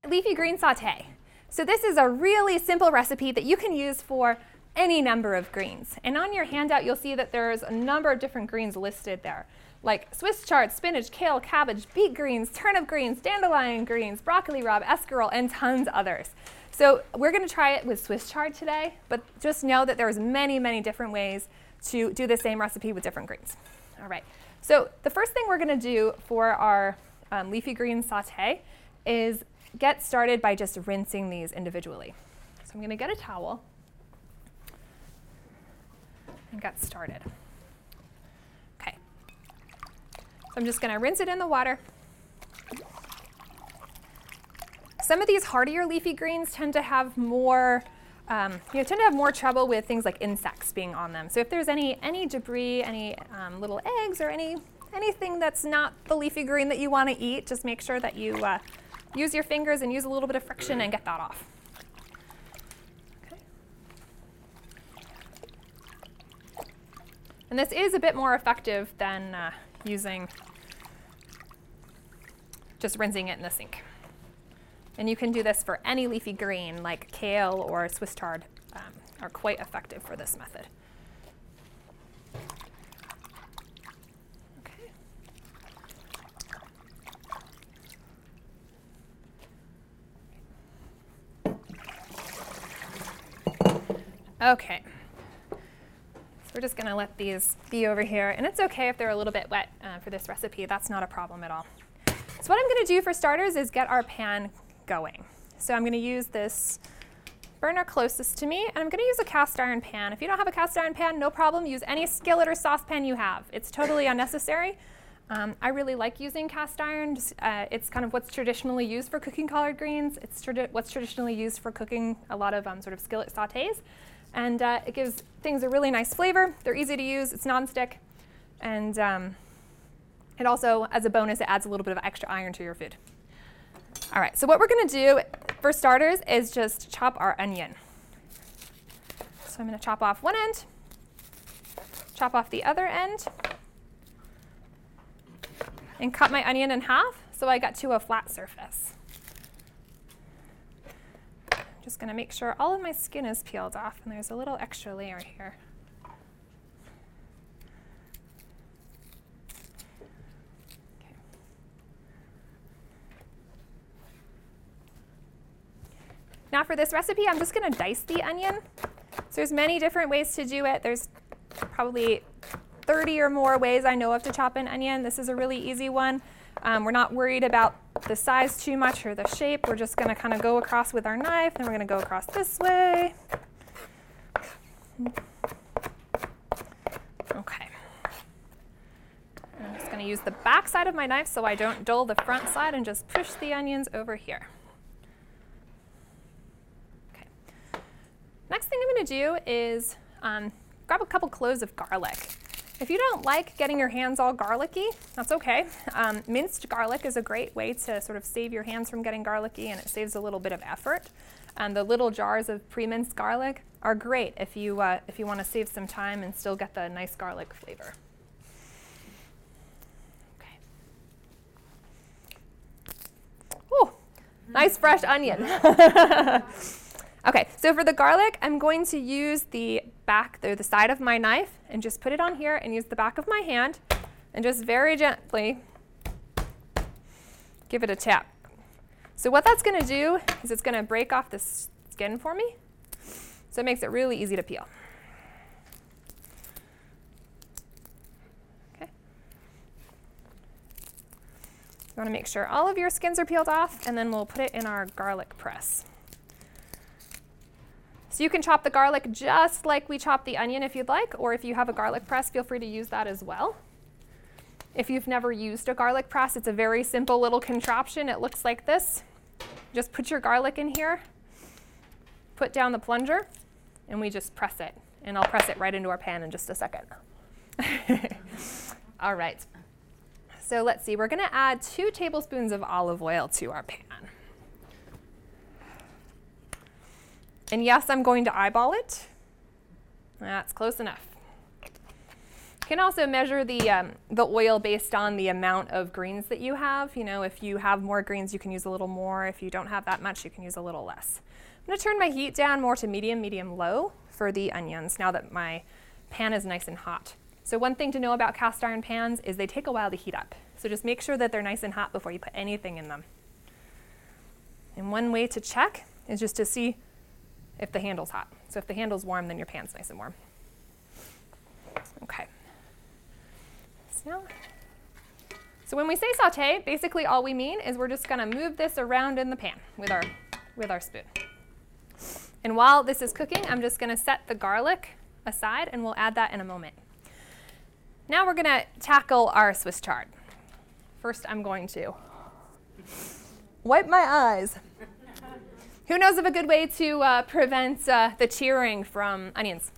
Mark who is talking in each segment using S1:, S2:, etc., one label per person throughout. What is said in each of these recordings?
S1: leafy green saute. So this is a really simple recipe that you can use for any number of greens. And on your handout, you'll see that there's a number of different greens listed there, like Swiss chard, spinach, kale, cabbage, beet greens, turnip greens, dandelion greens, broccoli rabe, escarole, and tons others. So we're going to try it with Swiss chard today, but just know that there's many, many different ways to do the same recipe with different greens. All right. So the first thing we're going to do for our leafy green saute is get started by just rinsing these individually. So I'm going to get a towel and get started. Okay. So I'm just going to rinse it in the water. Some of these hardier leafy greens tend to have more trouble with things like insects being on them. So if there's any debris, any little eggs or anything that's not the leafy green that you want to eat, just make sure that you use your fingers and use a little bit of friction and get that off. Okay. And this is a bit more effective than using just rinsing it in the sink. And you can do this for any leafy green, like kale or Swiss chard, are quite effective for this method. Okay. So we're just going to let these be over here. And it's OK if they're a little bit wet for this recipe. That's not a problem at all. So what I'm going to do for starters is get our pan going. So I'm going to use this burner closest to me, and I'm going to use a cast iron pan. If you don't have a cast iron pan, no problem. Use any skillet or saucepan you have. It's totally unnecessary. I really like using cast iron. It's kind of what's traditionally used for cooking collard greens. It's what's traditionally used for cooking a lot of sort of skillet sautés. And it gives things a really nice flavor. They're easy to use. It's nonstick. And it also, as a bonus, it adds a little bit of extra iron to your food. All right, so what we're going to do for starters is just chop our onion. So I'm going to chop off one end, chop off the other end, and cut my onion in half so I got to a flat surface. I'm just going to make sure all of my skin is peeled off, and there's a little extra layer here. Now for this recipe, I'm just going to dice the onion. So there's many different ways to do it. There's probably 30 or more ways I know of to chop an onion. This is a really easy one. We're not worried about the size too much or the shape. We're just going to kind of go across with our knife, then we're going to go across this way. Okay. I'm just going to use the back side of my knife so I don't dull the front side and just push the onions over here. Next thing I'm going to do is grab a couple cloves of garlic. If you don't like getting your hands all garlicky, that's okay. Minced garlic is a great way to sort of save your hands from getting garlicky, and it saves a little bit of effort. The little jars of pre-minced garlic are great if you want to save some time and still get the nice garlic flavor. Okay. Ooh, nice fresh onion. Okay, so for the garlic, I'm going to use the back, the side of my knife, and just put it on here and use the back of my hand and just very gently give it a tap. So what that's going to do is it's going to break off the skin for me, so it makes it really easy to peel. Okay. You want to make sure all of your skins are peeled off, and then we'll put it in our garlic press. So you can chop the garlic just like we chop the onion if you'd like, or if you have a garlic press, feel free to use that as well. If you've never used a garlic press, it's a very simple little contraption. It looks like this. Just put your garlic in here, put down the plunger, and we just press it. And I'll press it right into our pan in just a second. All right. So let's see. We're going to add 2 tablespoons of olive oil to our pan. And yes, I'm going to eyeball it. That's close enough. You can also measure the oil based on the amount of greens that you have. You know, if you have more greens, you can use a little more. If you don't have that much, you can use a little less. I'm going to turn my heat down more to medium, medium-low for the onions now that my pan is nice and hot. So one thing to know about cast iron pans is they take a while to heat up. So just make sure that they're nice and hot before you put anything in them. And one way to check is just to see if the handle's hot. So if the handle's warm, then your pan's nice and warm. Okay. So when we say saute, basically all we mean is we're just going to move this around in the pan with our spoon. And while this is cooking, I'm just going to set the garlic aside, and we'll add that in a moment. Now we're going to tackle our Swiss chard. First, I'm going to wipe my eyes. Who knows of a good way to prevent the tearing from onions?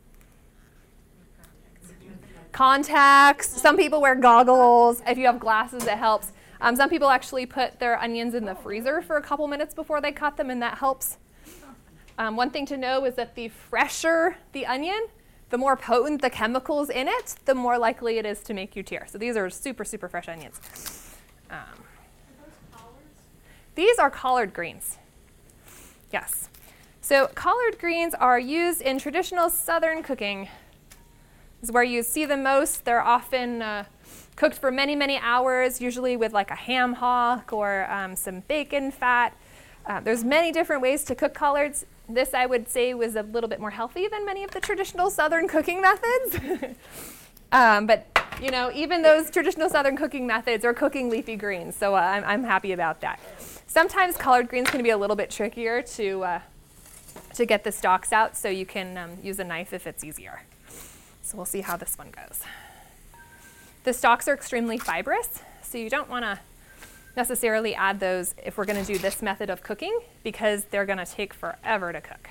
S1: Contacts. Some people wear goggles. If you have glasses, it helps. Some people actually put their onions in the freezer for a couple minutes before they cut them, and that helps. One thing to know is that the fresher the onion, the more potent the chemicals in it, the more likely it is to make you tear. So these are super, super fresh onions.
S2: Are those collards?
S1: These are collard greens. Yes. So collard greens are used in traditional Southern cooking. This is where you see them most. They're often cooked for many, many hours, usually with like a ham hock or some bacon fat. There's many different ways to cook collards. This, I would say, was a little bit more healthy than many of the traditional Southern cooking methods. But you know, even those traditional Southern cooking methods are cooking leafy greens, so I'm happy about that. Sometimes collard greens can be a little bit trickier to get the stalks out, so you can use a knife if it's easier. So we'll see how this one goes. The stalks are extremely fibrous, so you don't want to necessarily add those if we're going to do this method of cooking, because they're going to take forever to cook.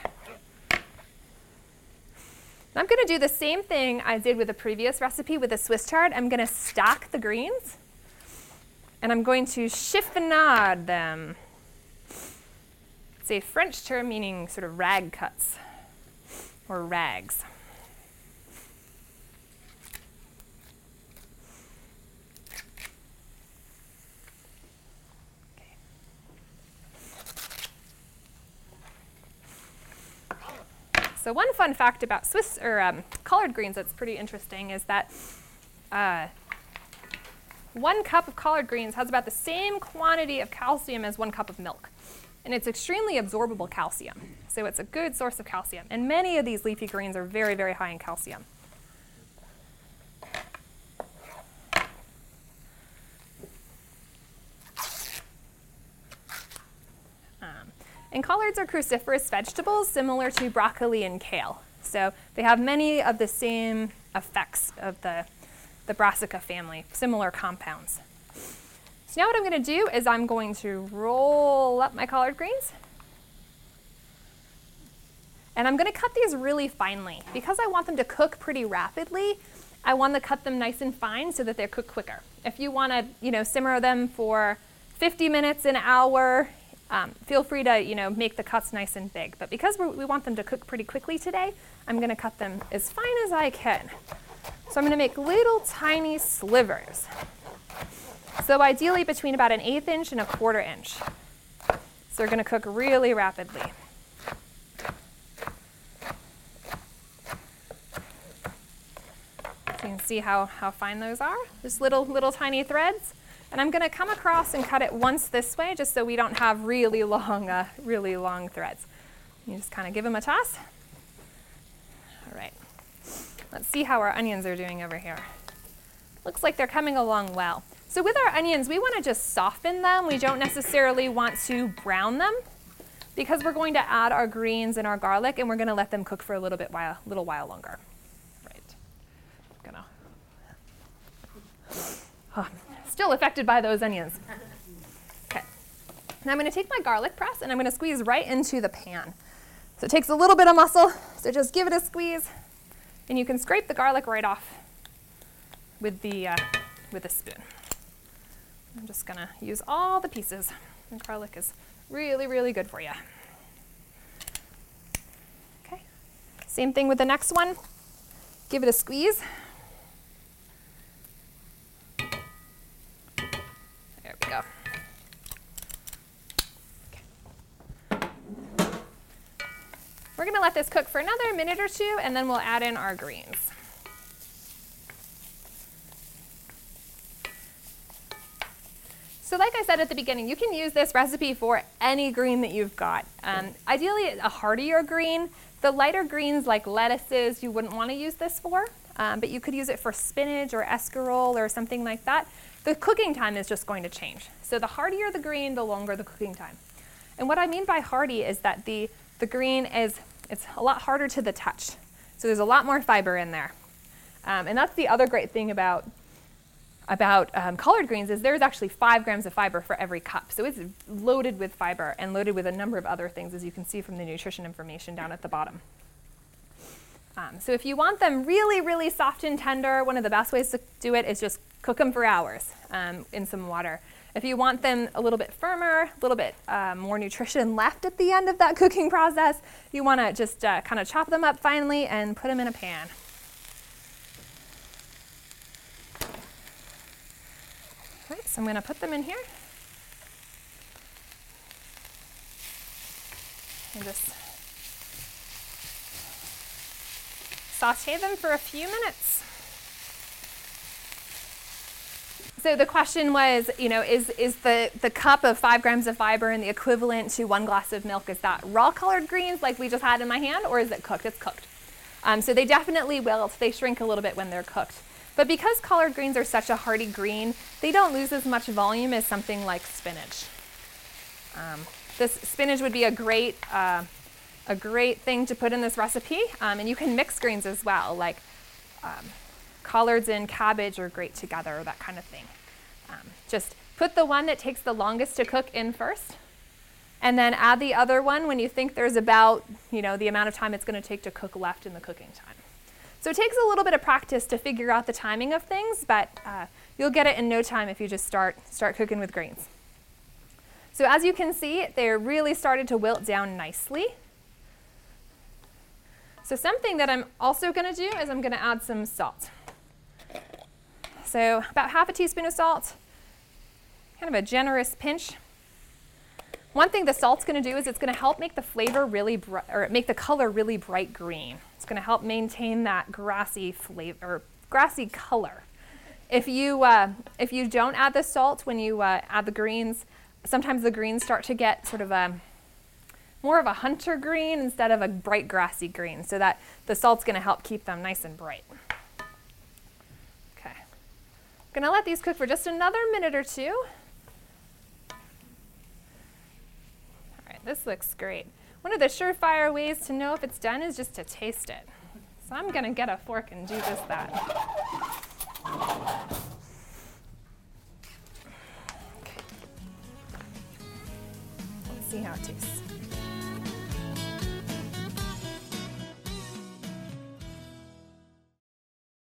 S1: I'm going to do the same thing I did with the previous recipe with the Swiss chard. I'm going to stack the greens, and I'm going to chiffonade them. It's a French term meaning sort of rag cuts or rags. So one fun fact about collard greens that's pretty interesting is that 1 cup of collard greens has about the same quantity of calcium as 1 cup of milk. And it's extremely absorbable calcium. So it's a good source of calcium. And many of these leafy greens are very, very high in calcium. And collards are cruciferous vegetables similar to broccoli and kale. So they have many of the same effects of the Brassica family, similar compounds. So now what I'm going to do is I'm going to roll up my collard greens. And I'm going to cut these really finely. Because I want them to cook pretty rapidly, I want to cut them nice and fine so that they cook quicker. If you want to, simmer them for 50 minutes, an hour, feel free to, make the cuts nice and big. But because we want them to cook pretty quickly today, I'm going to cut them as fine as I can. So I'm going to make little tiny slivers. So ideally between about 1/8 inch and 1/4 inch. So they're going to cook really rapidly. So you can see how fine those are. Just little tiny threads. And I'm going to come across and cut it once this way, just so we don't have really long threads. You just kind of give them a toss. All right. Let's see how our onions are doing over here. Looks like they're coming along well. So with our onions, we want to just soften them. We don't necessarily want to brown them, because we're going to add our greens and our garlic, and we're going to let them cook for a little while longer. Right. Still affected by those onions. Okay. Now I'm going to take my garlic press and I'm going to squeeze right into the pan. So it takes a little bit of muscle, so just give it a squeeze, and you can scrape the garlic right off with the spoon. I'm just going to use all the pieces. The garlic is really, really good for you. Okay. Same thing with the next one. Give it a squeeze. go. Okay. We're going to let this cook for another minute or two, and then we'll add in our greens. So like I said at the beginning, you can use this recipe for any green that you've got. Ideally, a heartier green. The lighter greens like lettuces, you wouldn't want to use this for, but you could use it for spinach or escarole or something like that. The cooking time is just going to change. So the heartier the green, the longer the cooking time. And what I mean by hearty is that the green it's a lot harder to the touch. So there's a lot more fiber in there. And that's the other great thing about collard greens is there's actually 5 grams of fiber for every cup. So it's loaded with fiber and loaded with a number of other things, as you can see from the nutrition information down at the bottom. So if you want them really, really soft and tender, one of the best ways to do it is just cook them for hours in some water. If you want them a little bit firmer, a little bit more nutrition left at the end of that cooking process, you want to just kind of chop them up finely and put them in a pan. All right, so I'm going to put them in here. And just saute them for a few minutes. So the question was, is the cup of 5 grams of fiber and the equivalent to 1 glass of milk, is that raw collard greens like we just had in my hand, or is it cooked? It's cooked. So they definitely wilt. They shrink a little bit when they're cooked. But because collard greens are such a hearty green, they don't lose as much volume as something like spinach. This spinach would be a great thing to put in this recipe, and you can mix greens as well, like collards and cabbage are great together, that kind of thing. Just put the one that takes the longest to cook in first, and then add the other one when you think there's about the amount of time it's going to take to cook left in the cooking time. So it takes a little bit of practice to figure out the timing of things, but you'll get it in no time if you just start cooking with greens. So as you can see, they're really started to wilt down nicely. So something that I'm also going to do is I'm going to add some salt. So about half a teaspoon of salt, kind of a generous pinch. One thing the salt's going to do is it's going to help make the flavor really bright, or make the color really bright green. It's going to help maintain that grassy flavor, or grassy color. If you don't add the salt when you add the greens, sometimes the greens start to get sort of more of a hunter green instead of a bright grassy green, so that the salt's going to help keep them nice and bright. Okay, I'm going to let these cook for just another minute or two. This looks great. One of the surefire ways to know if it's done is just to taste it. So I'm going to get a fork and do just that. Okay. Let's see how it tastes.